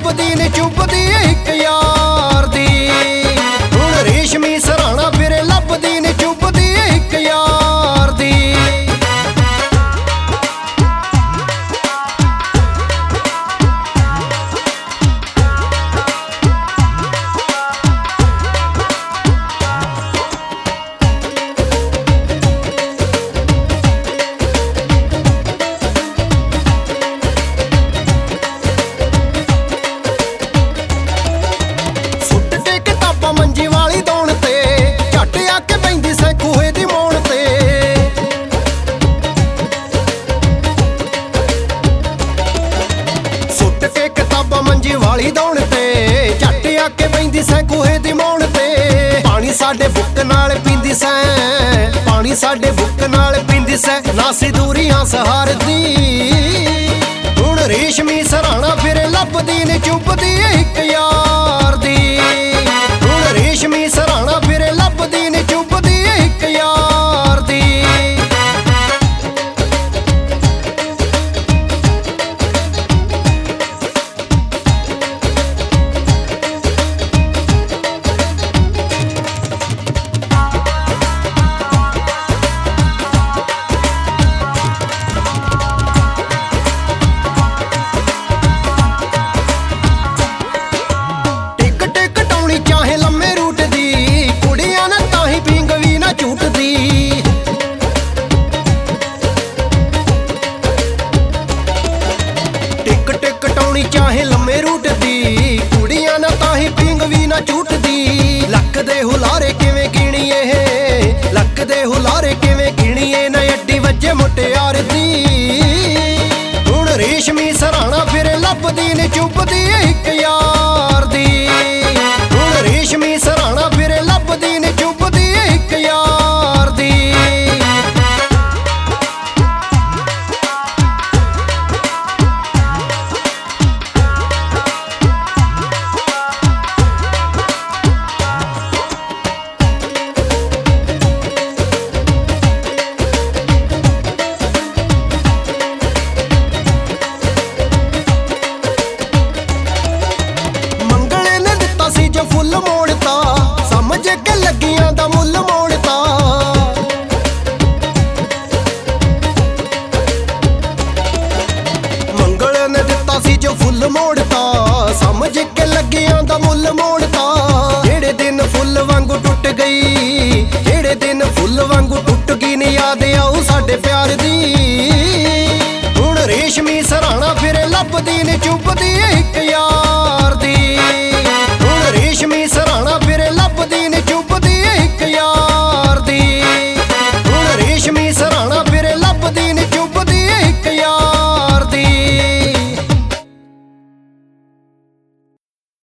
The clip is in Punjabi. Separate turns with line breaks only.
ਲੱਭਦੀ ਨੇ ਚੁੱਭਦੀ ਇੱਕ ਯਾਰ ਦੀ। ਹੁਣ ਰੇਸ਼ਮੀ ਸਰਾਣਾ ਫਿਰੇ ਲੱਭਦੀ ਨੇ ਚੁੱਭਦੀ ਇੱਕ ਯਾਰ ਦੀ। ਮੰਜੀ ਵਾਲੀ ਦੌਣ ਤੇ ਝੱਟ ਆ ਕੇ ਪੈਂਦੀ ਸੈ ਖੂਹੇ ਦੀ ਮੋਣ ਤੇ। ਸੁੱਟ ਕੇ ਕਿਤਾਬਾਂ ਮੰਜੀ ਵਾਲੀ ਦੌਣ ਤੇ ਝੱਟ ਆ ਕੇ ਪੈਂਦੀ ਸੈ ਖੂਹੇ ਦੀ ਮੋਣ ਤੇ। ਪਾਣੀ ਸਾਡੇ ਬੁੱਕ ਨਾਲ ਪੀਂਦੀ ਸੈ, ਪਾਣੀ ਸਾਡੇ ਬੁੱਕ ਨਾਲ ਪੀਂਦੀ ਸੈ, ਨਾ ਸੀ ਦੂਰੀਆਂ ਸਹਾਰਦੀ। ਹੁਣ ਰੇਸ਼ਮੀ ਸਰਾਣਾ ਫਿਰੇ ਲੱਭਦੀ ਨੇ ਚੁੱਭਦੀ ਇੱਕ ਯਾਰ ਦੀ। ਰੇਸ਼ਮੀ ਸਰਾਣਾ ਫਿਰੇ ਲੱਭਦੀ ਨੇ ਚੁੱਭਦੀ ਇੱਕ ਯਾਰ ਦੀ। ਚਾਹੇ ਲੰਮੇ ਰੂਟ ਦੀ ਕੁੜੀਆਂ ਨਾ ਤਾਹੀਂ ਪੀਂਗ ਵੀ ਨਾ ਝੂਟਦੀ। ਟਿਕ ਟਿਕ ਟਾਉਣੀ ਚਾਹੇ ਲੰਮੇ ਰੂਟ ਦੀ ਕੁੜੀਆਂ ਨਾ ਤਾਹੀਂ ਪੀਂਗ ਵੀ ਨਾ ਝੂਟਦੀ। ਲੱਕ ਦੇ ਹੁਲਾਰੇ ਕਿਵੇਂ ਗਿਣੀ ਇਹ, ਲੱਕ ਦੇ ਹੁਲਾਰੇ ਕਿਵੇਂ ਗਿਣੀ ਇਹ, ਨਾ ਅੱਡੀ ਵੱਜੇ ਮੁਟਿਆਰ ਦੀ। ਹੁਣ ਰੇਸ਼ਮੀ ਸਰਾਣਾ ਫਿਰੇ ਲੱਭਦੀ ਨੇ ਚੁੱਭਦੀ ਇੱਕ ਯਾਰ ਦੀ। ਰੇਸ਼ਮੀ ਸਰਾਣਾ ਫਿਰੇ ਲੱਭਦੀ ਨੇ ਚੁੱਭਦੀ ਇੱਕ ਯਾਰ ਦੀ। ਮੰਗਲੇ ਨੇ ਦਿੱਤਾ ਸੀ ਜੋ ਫੁੱਲ ਮੋੜਤਾ, ਸਮਝ ਕੇ ਲੱਗੀਆਂ ਦਾ ਮੁੱਲ ਮੋੜਤਾ। ਮੰਗਲ ਨੇ ਦਿੱਤਾ ਸੀ ਜੋ ਫੁੱਲ ਮੋੜਤਾ, ਸਮਝ ਕੇ ਲੱਗੀਆਂ ਦਾ ਮੁੱਲ ਮੋੜਤਾ। ਜਿਹੜੇ ਦਿਨ ਫੁੱਲ ਵਾਂਗੂ ਟੁੱਟ ਗਈ, ਜਿਹੜੇ ਦਿਨ ਫੁੱਲ ਵਾਂਗੂ ਟੁੱਟ ਗਈ, ਨੀ ਯਾਦ ਆਊ ਸਾਡੇ ਪਿਆਰ ਦੀ। ਹੁਣ ਰੇਸ਼ਮੀ ਸਰਾਣਾ ਫਿਰੇ ਲੱਭਦੀ ਨੇ ਚੁੱਭਦੀ ਇੱਕ ਯਾਰ ਦੀ।